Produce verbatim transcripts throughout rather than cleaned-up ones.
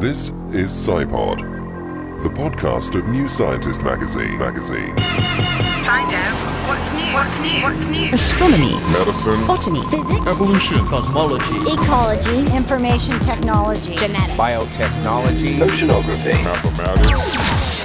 This is SciPod, the podcast of New Scientist magazine. Magazine. Find out what's new. What's new? What's new? Astronomy, Medicine, botany, physics, evolution, cosmology, ecology, information technology, genetics, biotechnology, oceanography, mathematics.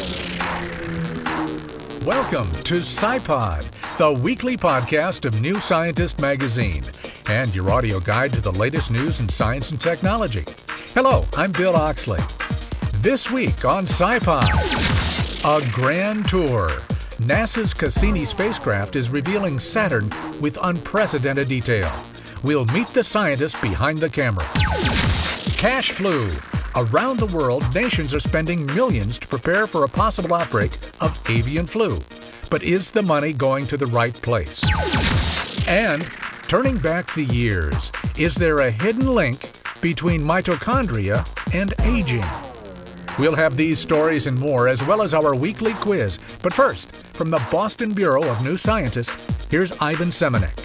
Welcome to SciPod, the weekly podcast of New Scientist magazine, and your audio guide to the latest news in science and technology. Hello, I'm Bill Oxley. This week on SciPod, a grand tour. NASA's Cassini spacecraft is revealing Saturn with unprecedented detail. We'll meet the scientists behind the camera. Cash flu. Around the world, nations are spending millions to prepare for a possible outbreak of avian flu. But is the money going to the right place? And turning back the years, is there a hidden link between mitochondria and aging? We'll have these stories and more, as well as our weekly quiz. But first, from the Boston Bureau of New Scientist, here's Ivan Semenek.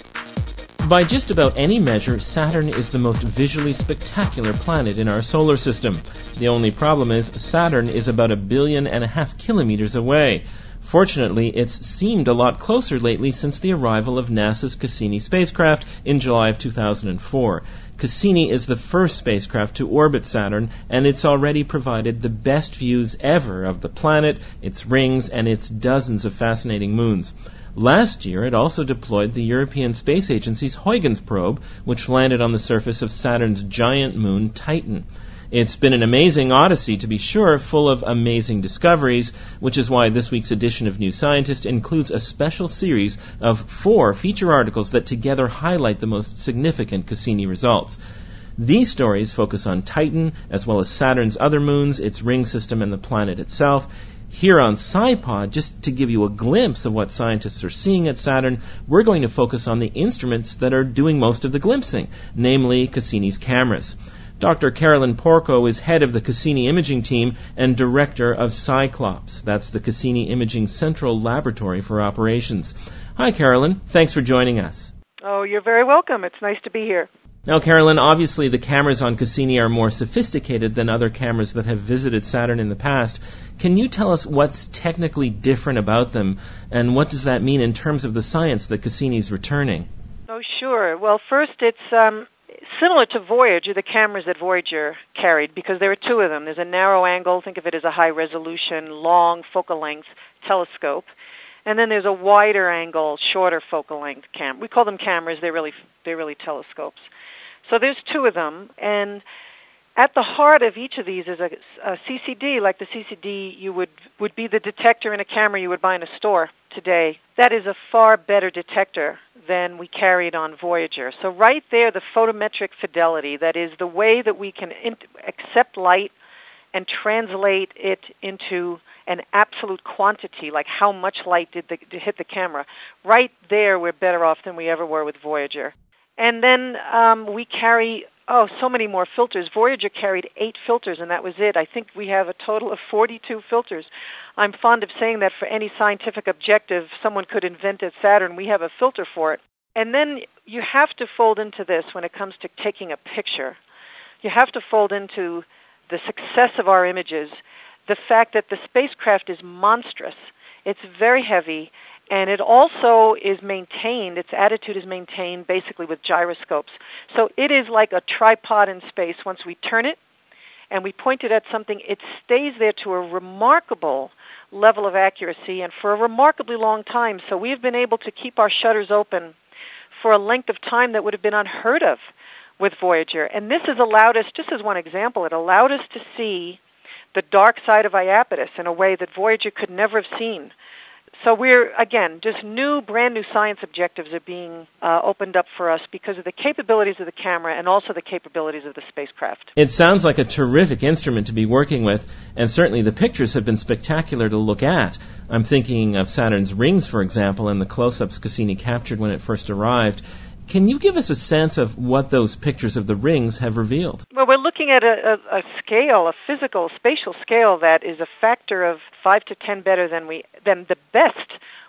By just about any measure, Saturn is the most visually spectacular planet in our solar system. The only problem is Saturn is about a billion and a half kilometers away. Fortunately, it's seemed a lot closer lately since the arrival of NASA's Cassini spacecraft in July of two thousand four. Cassini is the first spacecraft to orbit Saturn, and it's already provided the best views ever of the planet, its rings, and its dozens of fascinating moons. Last year, it also deployed the European Space Agency's Huygens probe, which landed on the surface of Saturn's giant moon, Titan. It's been an amazing odyssey, to be sure, full of amazing discoveries, which is why this week's edition of New Scientist includes a special series of four feature articles that together highlight the most significant Cassini results. These stories focus on Titan, as well as Saturn's other moons, its ring system, and the planet itself. Here on SciPod, just to give you a glimpse of what scientists are seeing at Saturn, we're going to focus on the instruments that are doing most of the glimpsing, namely Cassini's cameras. Doctor Carolyn Porco is head of the Cassini imaging team and director of Cyclops. That's the Cassini Imaging Central Laboratory for Operations. Hi, Carolyn. Thanks for joining us. Oh, you're very welcome. It's nice to be here. Now, Carolyn, obviously the cameras on Cassini are more sophisticated than other cameras that have visited Saturn in the past. Can you tell us what's technically different about them, and what does that mean in terms of the science that Cassini's returning? Oh, sure. Well, first, it's um, similar to Voyager, the cameras that Voyager carried, because there are two of them. There's a narrow angle, think of it as a high-resolution, long focal length telescope. And then there's a wider angle, shorter focal length camera. We call them cameras. They're really, they're really telescopes. So there's two of them, and at the heart of each of these is a, a C C D, like the C C D you would, would be the detector in a camera you would buy in a store today. That is a far better detector than we carried on Voyager. So right there, the photometric fidelity, that is the way that we can in- accept light and translate it into an absolute quantity, like how much light did, the, did hit the camera. Right there, we're better off than we ever were with Voyager. And then um, we carry, oh, so many more filters. Voyager carried eight filters, and that was it. I think we have a total of forty-two filters. I'm fond of saying that for any scientific objective someone could invent at Saturn, we have a filter for it. And then you have to fold into this when it comes to taking a picture. You have to fold into the success of our images the fact that the spacecraft is monstrous. It's very heavy. And it also is maintained, its attitude is maintained basically with gyroscopes. So it is like a tripod in space. Once we turn it and we point it at something, it stays there to a remarkable level of accuracy and for a remarkably long time. So we've been able to keep our shutters open for a length of time that would have been unheard of with Voyager. And this has allowed us, just as one example, it allowed us to see the dark side of Iapetus in a way that Voyager could never have seen. So we're, again, just new, brand new science objectives are being uh, opened up for us because of the capabilities of the camera and also the capabilities of the spacecraft. It sounds like a terrific instrument to be working with, and certainly the pictures have been spectacular to look at. I'm thinking of Saturn's rings, for example, and the close-ups Cassini captured when it first arrived. Can you give us a sense of what those pictures of the rings have revealed? Well, we're looking at a, a, a scale, a physical, spatial scale that is a factor of five to ten better than we than the best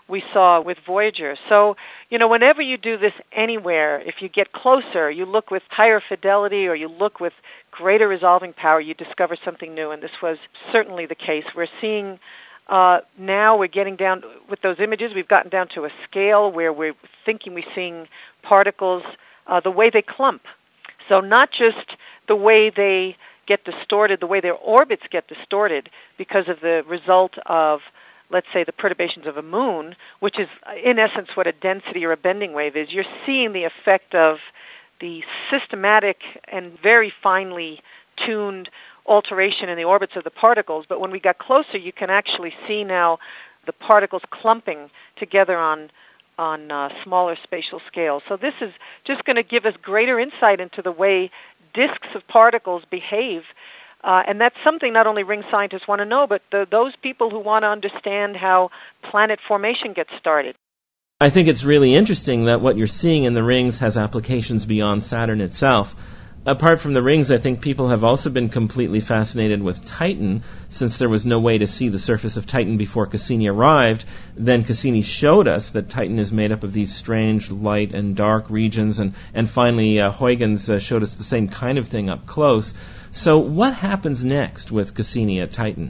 we saw with Voyager. So, you know, whenever you do this anywhere, if you get closer, you look with higher fidelity or you look with greater resolving power, you discover something new, and this was certainly the case. We're seeing uh, now we're getting down with those images, we've gotten down to a scale where we're thinking we're seeing particles uh, the way they clump. So not just the way they get distorted, the way their orbits get distorted because of the result of, let's say, the perturbations of a moon, which is in essence what a density or a bending wave is. You're seeing the effect of the systematic and very finely tuned alteration in the orbits of the particles. But when we got closer, you can actually see now the particles clumping together on on uh, smaller spatial scales. So this is just going to give us greater insight into the way disks of particles behave. Uh, and that's something not only ring scientists want to know, but the, those people who want to understand how planet formation gets started. I think it's really interesting that what you're seeing in the rings has applications beyond Saturn itself. Apart from the rings, I think people have also been completely fascinated with Titan, since there was no way to see the surface of Titan before Cassini arrived. Then Cassini showed us that Titan is made up of these strange light and dark regions, and, and finally uh, Huygens uh, showed us the same kind of thing up close. So what happens next with Cassini at Titan?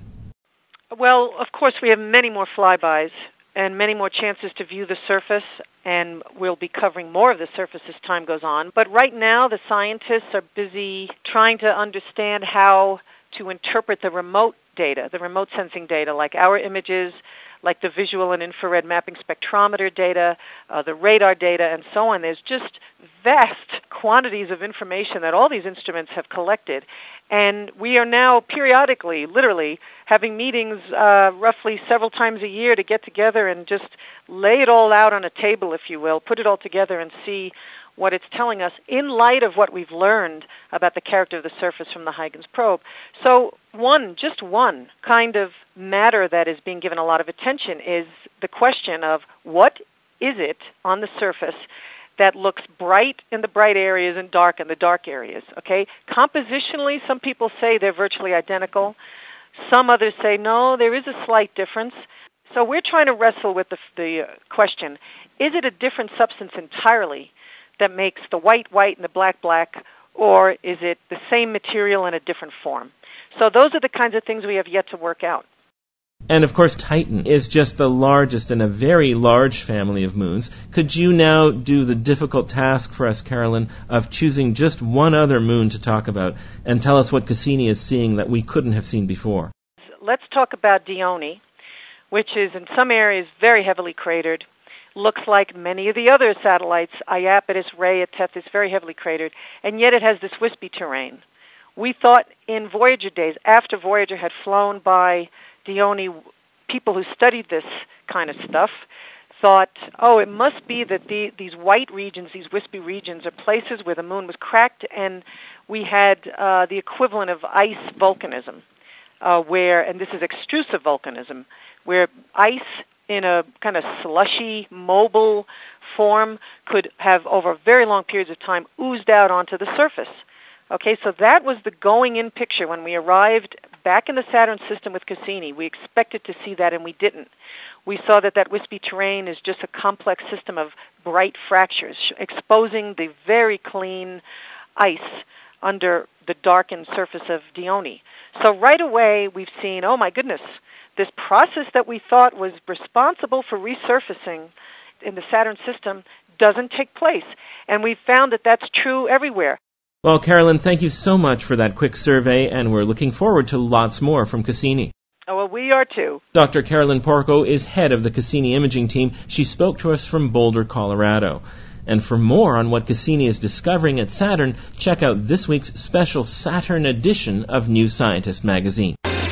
Well, of course, we have many more flybys and many more chances to view the surface, and we'll be covering more of the surface as time goes on. But right now, the scientists are busy trying to understand how to interpret the remote data, the remote sensing data, like our images, like the visual and infrared mapping spectrometer data, uh, the radar data, and so on. There's just vast quantities of information that all these instruments have collected. And we are now periodically, literally, having meetings uh, roughly several times a year to get together and just lay it all out on a table, if you will, put it all together and see what it's telling us in light of what we've learned about the character of the surface from the Huygens probe. So one, just one kind of matter that is being given a lot of attention is the question of what is it on the surface that looks bright in the bright areas and dark in the dark areas, okay? Compositionally, some people say they're virtually identical. Some others say, no, there is a slight difference. So we're trying to wrestle with the, the question, is it a different substance entirely that makes the white white and the black black, or is it the same material in a different form? So those are the kinds of things we have yet to work out. And of course, Titan is just the largest in a very large family of moons. Could you now do the difficult task for us, Carolyn, of choosing just one other moon to talk about and tell us what Cassini is seeing that we couldn't have seen before? Let's talk about Dione, which is in some areas very heavily cratered. Looks like many of the other satellites, Iapetus, Rhea, Tethys, very heavily cratered, and yet it has this wispy terrain. We thought in Voyager days, after Voyager had flown by Dione, people who studied this kind of stuff thought, oh, it must be that the, these white regions, these wispy regions, are places where the moon was cracked, and we had uh, the equivalent of ice volcanism, uh, where, and this is extrusive volcanism, where ice in a kind of slushy, mobile form could have, over very long periods of time, oozed out onto the surface. Okay, so that was the going-in picture when we arrived back in the Saturn system with Cassini. We expected to see that, and we didn't. We saw that that wispy terrain is just a complex system of bright fractures, exposing the very clean ice under the darkened surface of Dione. So right away, we've seen, oh my goodness, this process that we thought was responsible for resurfacing in the Saturn system doesn't take place. And we found that that's true everywhere. Well, Carolyn, thank you so much for that quick survey, and we're looking forward to lots more from Cassini. Oh, well, we are too. Doctor Carolyn Porco is head of the Cassini imaging team. She spoke to us from Boulder, Colorado. And for more on what Cassini is discovering at Saturn, check out this week's special Saturn edition of New Scientist magazine.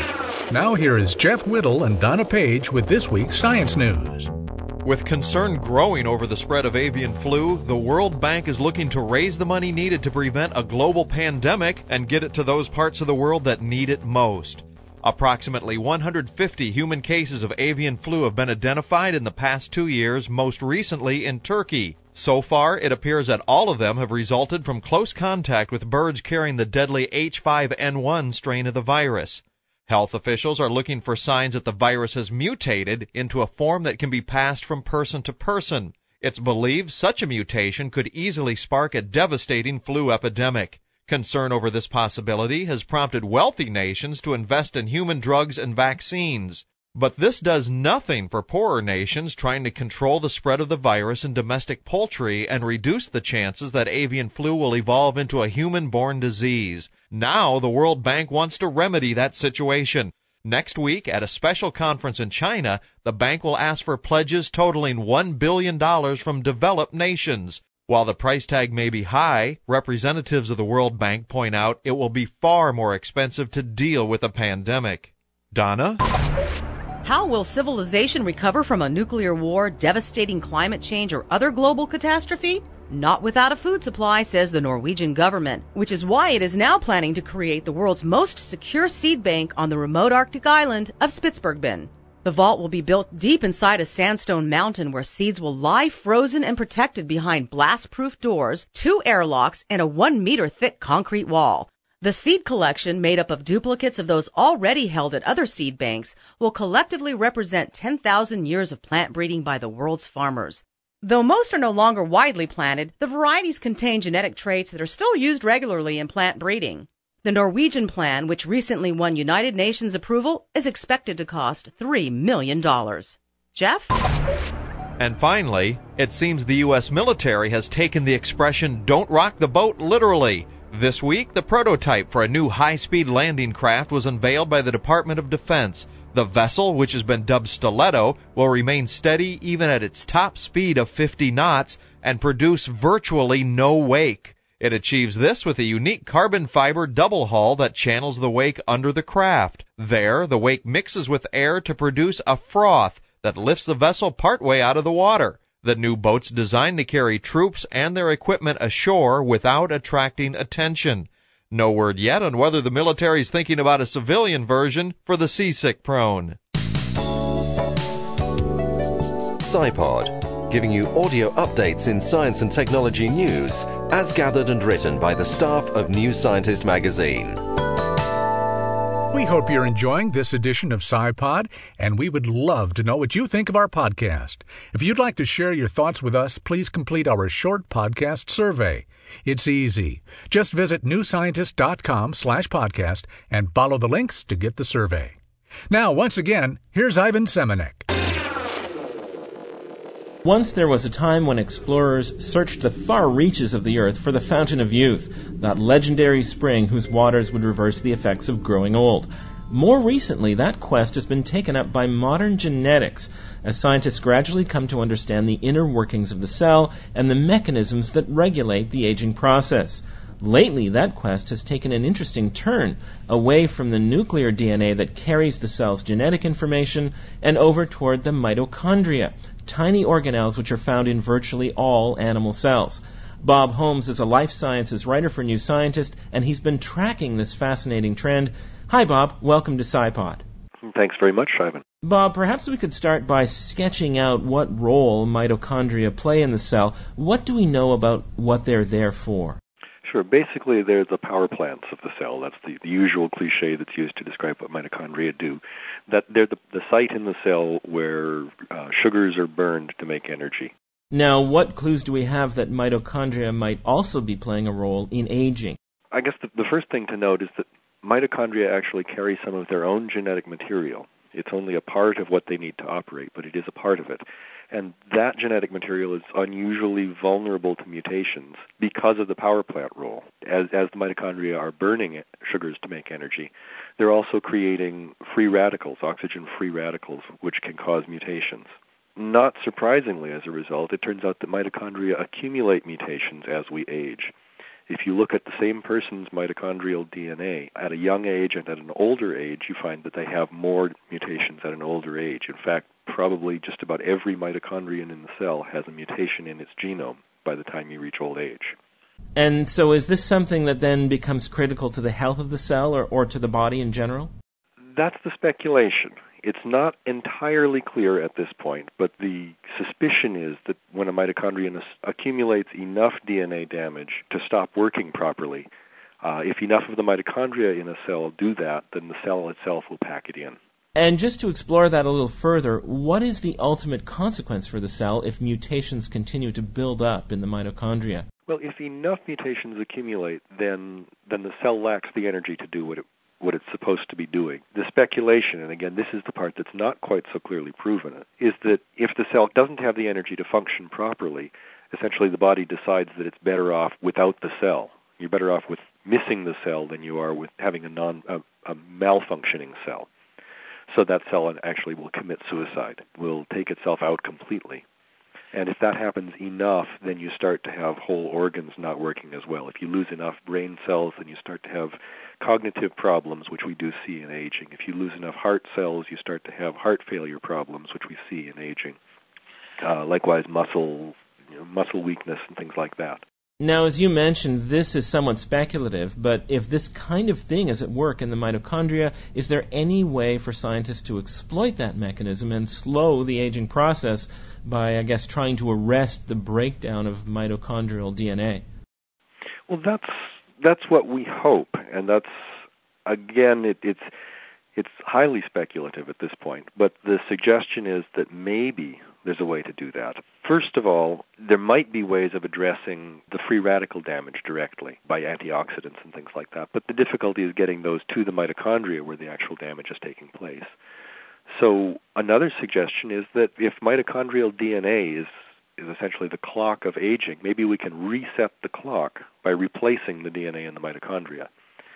Now here is Jeff Whittle and Donna Page with this week's science news. With concern growing over the spread of avian flu, the World Bank is looking to raise the money needed to prevent a global pandemic and get it to those parts of the world that need it most. Approximately one hundred fifty human cases of avian flu have been identified in the past two years, most recently in Turkey. So far, it appears that all of them have resulted from close contact with birds carrying the deadly H five N one strain of the virus. Health officials are looking for signs that the virus has mutated into a form that can be passed from person to person. It's believed such a mutation could easily spark a devastating flu epidemic. Concern over this possibility has prompted wealthy nations to invest in human drugs and vaccines. But this does nothing for poorer nations trying to control the spread of the virus in domestic poultry and reduce the chances that avian flu will evolve into a human-borne disease. Now the World Bank wants to remedy that situation. Next week, at a special conference in China, the bank will ask for pledges totaling one billion dollars from developed nations. While the price tag may be high, representatives of the World Bank point out it will be far more expensive to deal with a pandemic. Donna? How will civilization recover from a nuclear war, devastating climate change, or other global catastrophe? Not without a food supply, says the Norwegian government, which is why it is now planning to create the world's most secure seed bank on the remote Arctic island of Spitsbergen. The vault will be built deep inside a sandstone mountain where seeds will lie frozen and protected behind blast-proof doors, two airlocks, and a one-meter-thick concrete wall. The seed collection, made up of duplicates of those already held at other seed banks, will collectively represent ten thousand years of plant breeding by the world's farmers. Though most are no longer widely planted, the varieties contain genetic traits that are still used regularly in plant breeding. The Norwegian plan, which recently won United Nations approval, is expected to cost three million dollars. Jeff? And finally, it seems the U S military has taken the expression, "don't rock the boat," literally. This week, the prototype for a new high-speed landing craft was unveiled by the Department of Defense. The vessel, which has been dubbed Stiletto, will remain steady even at its top speed of fifty knots and produce virtually no wake. It achieves this with a unique carbon fiber double hull that channels the wake under the craft. There, the wake mixes with air to produce a froth that lifts the vessel partway out of the water. The new boat's designed to carry troops and their equipment ashore without attracting attention. No word yet on whether the military is thinking about a civilian version for the seasick prone. SciPod, giving you audio updates in science and technology news, as gathered and written by the staff of New Scientist magazine. We hope you're enjoying this edition of SciPod, and we would love to know what you think of our podcast. If you'd like to share your thoughts with us, please complete our short podcast survey. It's easy. Just visit newscientist.com slash podcast and follow the links to get the survey. Now, once again, here's Ivan Semenek. Once there was a time when explorers searched the far reaches of the earth for the fountain of youth, that legendary spring whose waters would reverse the effects of growing old. More recently, that quest has been taken up by modern genetics, as scientists gradually come to understand the inner workings of the cell and the mechanisms that regulate the aging process. Lately, that quest has taken an interesting turn, away from the nuclear D N A that carries the cell's genetic information and over toward the mitochondria, tiny organelles which are found in virtually all animal cells. Bob Holmes is a life sciences writer for New Scientist, and he's been tracking this fascinating trend. Hi, Bob. Welcome to SciPod. Thanks very much, Simon. Bob, perhaps we could start by sketching out what role mitochondria play in the cell. What do we know about what they're there for? Sure. Basically, they're the power plants of the cell. That's the, the usual cliche that's used to describe what mitochondria do. That they're the, the site in the cell where uh, sugars are burned to make energy. Now, what clues do we have that mitochondria might also be playing a role in aging? I guess the, the first thing to note is that mitochondria actually carry some of their own genetic material. It's only a part of what they need to operate, but it is a part of it. And that genetic material is unusually vulnerable to mutations because of the power plant role. As, as the mitochondria are burning sugars to make energy, they're also creating free radicals, oxygen-free radicals, which can cause mutations. Not surprisingly, as a result, it turns out that mitochondria accumulate mutations as we age. If you look at the same person's mitochondrial D N A at a young age and at an older age, you find that they have more mutations at an older age. In fact, probably just about every mitochondrion in the cell has a mutation in its genome by the time you reach old age. And so is this something that then becomes critical to the health of the cell or, or to the body in general? That's the speculation. It's not entirely clear at this point, but the suspicion is that when a mitochondrion accumulates enough D N A damage to stop working properly, Uh, if enough of the mitochondria in a cell do that, then the cell itself will pack it in. And just to explore that a little further, what is the ultimate consequence for the cell if mutations continue to build up in the mitochondria? Well, if enough mutations accumulate, then then the cell lacks the energy to do what it what it's supposed to be doing. The speculation, and again, this is the part that's not quite so clearly proven, is that if the cell doesn't have the energy to function properly, essentially the body decides that it's better off without the cell. You're better off with missing the cell than you are with having a non a, a malfunctioning cell. So that cell actually will commit suicide, will take itself out completely. And if that happens enough, then you start to have whole organs not working as well. If you lose enough brain cells, then you start to have cognitive problems, which we do see in aging. If you lose enough heart cells, you start to have heart failure problems, which we see in aging. Uh, likewise, muscle, you know, muscle weakness and things like that. Now, as you mentioned, this is somewhat speculative, but if this kind of thing is at work in the mitochondria, is there any way for scientists to exploit that mechanism and slow the aging process by, I guess, trying to arrest the breakdown of mitochondrial D N A? Well, that's that's what we hope, and that's, again, it, it's it's highly speculative at this point, but the suggestion is that maybe there's a way to do that. First of all, there might be ways of addressing the free radical damage directly by antioxidants and things like that, but the difficulty is getting those to the mitochondria where the actual damage is taking place. So another suggestion is that if mitochondrial D N A is, is essentially the clock of aging, maybe we can reset the clock by replacing the D N A in the mitochondria.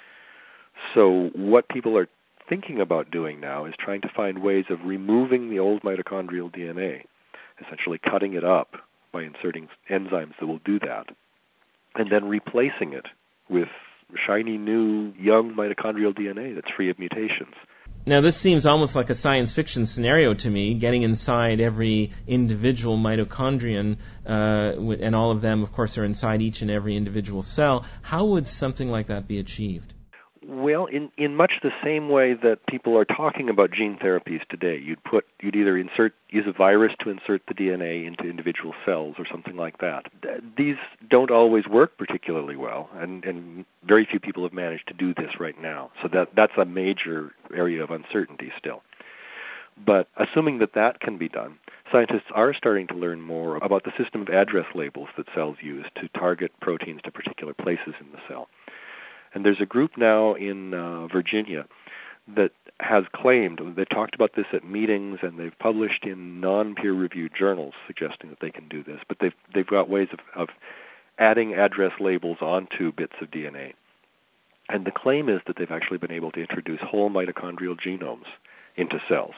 So what people are thinking about doing now is trying to find ways of removing the old mitochondrial D N A, essentially cutting it up by inserting enzymes that will do that, and then replacing it with shiny new young mitochondrial D N A that's free of mutations. Now, this seems almost like a science fiction scenario to me, getting inside every individual mitochondrion, uh, and all of them, of course, are inside each and every individual cell. How would something like that be achieved? Well, in, in much the same way that people are talking about gene therapies today, you'd put you'd either insert use a virus to insert the D N A into individual cells or something like that. These don't always work particularly well, and, and very few people have managed to do this right now. So that that's a major area of uncertainty still. But assuming that that can be done, scientists are starting to learn more about the system of address labels that cells use to target proteins to particular places in the cell. And there's a group now in uh, Virginia that has claimed, they've talked about this at meetings and they've published in non-peer-reviewed journals suggesting that they can do this, but they've, they've got ways of, of adding address labels onto bits of D N A. And the claim is that they've actually been able to introduce whole mitochondrial genomes into cells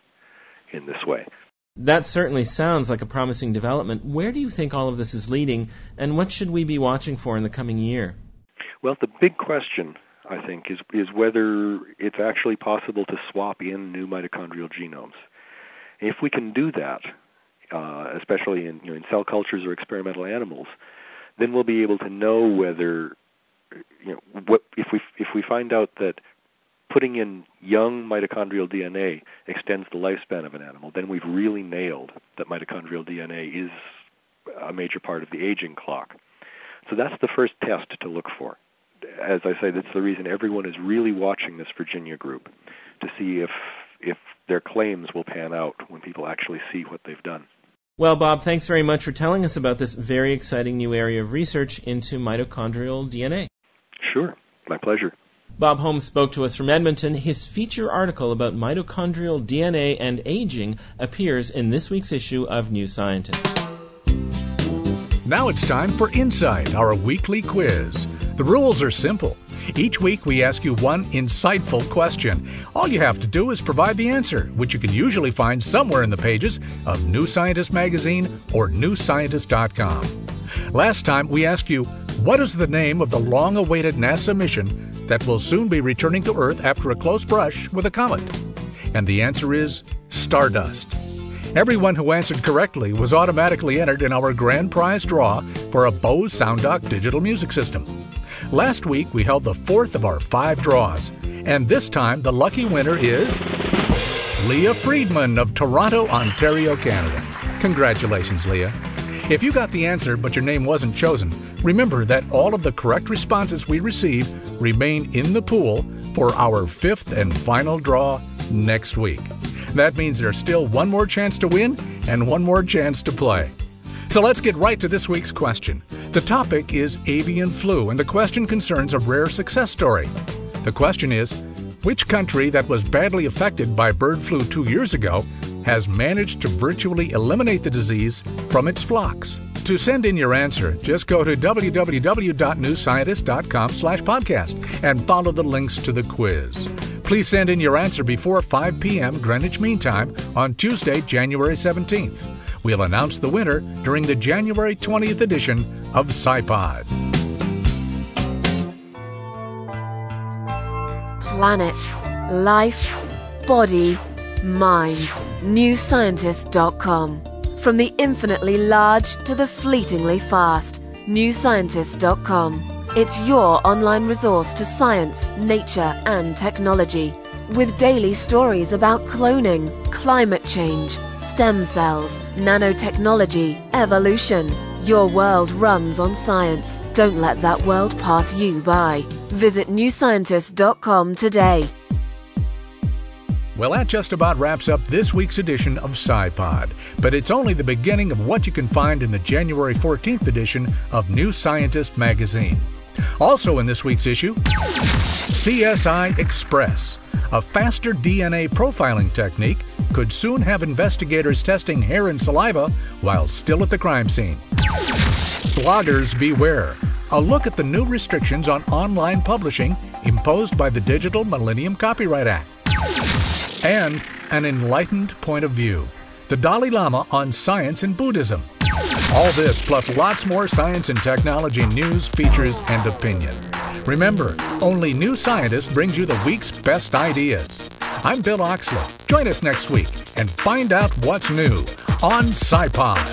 in this way. That certainly sounds like a promising development. Where do you think all of this is leading, and what should we be watching for in the coming year? Well, the big question, I think, is is whether it's actually possible to swap in new mitochondrial genomes. If we can do that, uh, especially in, you know, in cell cultures or experimental animals, then we'll be able to know whether, you know, what if we if we find out that putting in young mitochondrial D N A extends the lifespan of an animal, then we've really nailed that mitochondrial D N A is a major part of the aging clock. So that's the first test to look for. As I say, that's the reason everyone is really watching this Virginia group to see if if their claims will pan out when people actually see what they've done. Well, Bob, thanks very much for telling us about this very exciting new area of research into mitochondrial D N A. Sure. My pleasure. Bob Holmes spoke to us from Edmonton. His feature article about mitochondrial D N A and aging appears in this week's issue of New Scientist. Now it's time for Insight, our weekly quiz. The rules are simple. Each week we ask you one insightful question. All you have to do is provide the answer, which you can usually find somewhere in the pages of New Scientist magazine or new scientist dot com. Last time we asked you, what is the name of the long-awaited NASA mission that will soon be returning to Earth after a close brush with a comet? And the answer is Stardust. Everyone who answered correctly was automatically entered in our grand prize draw for a Bose SoundDock digital music system. Last week, we held the fourth of our five draws, and this time the lucky winner is Leah Friedman of Toronto, Ontario, Canada. Congratulations, Leah. If you got the answer but your name wasn't chosen, remember that all of the correct responses we receive remain in the pool for our fifth and final draw next week. That means there's still one more chance to win and one more chance to play. So let's get right to this week's question. The topic is avian flu, and the question concerns a rare success story. The question is, which country that was badly affected by bird flu two years ago has managed to virtually eliminate the disease from its flocks? To send in your answer, just go to w w w dot new scientist dot com slash podcast and follow the links to the quiz. Please send in your answer before five p.m. Greenwich Mean Time on Tuesday, January seventeenth. We'll announce the winner during the January twentieth edition of SciPod. Planet, life, body, mind. new scientist dot com. From the infinitely large to the fleetingly fast. new scientist dot com. It's your online resource to science, nature, and technology. With daily stories about cloning, climate change, stem cells, nanotechnology, evolution. Your world runs on science. Don't let that world pass you by. Visit new scientist dot com today. Well, that just about wraps up this week's edition of SciPod, but it's only the beginning of what you can find in the January fourteenth edition of New Scientist magazine. Also in this week's issue, C S I Express. A faster D N A profiling technique could soon have investigators testing hair and saliva while still at the crime scene. Bloggers beware. A look at the new restrictions on online publishing imposed by the Digital Millennium Copyright Act. And an enlightened point of view. The Dalai Lama on science and Buddhism. All this plus lots more science and technology news, features, and opinion. Remember, only New Scientist brings you the week's best ideas. I'm Bill Oxley. Join us next week and find out what's new on SciPod.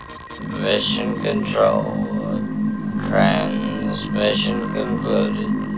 Mission control. Transmission concluded.